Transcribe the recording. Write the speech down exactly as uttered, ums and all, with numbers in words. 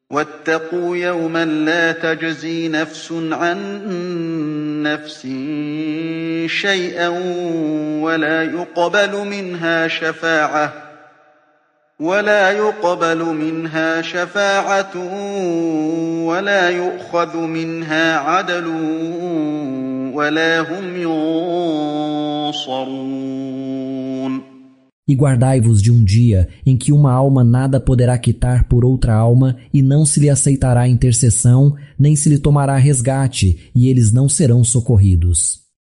واتقوا يوما لا تجزي نفس عن نفس شيئا ولا يقبل منها شفاعة ولا يقبل منها شفاعة ولا يؤخذ منها عدل ولا هم ينصرون. E guardai-vos de um dia em que uma alma nada poderá quitar por outra alma, e não se lhe aceitará intercessão, nem se lhe tomará resgate, e eles não serão socorridos.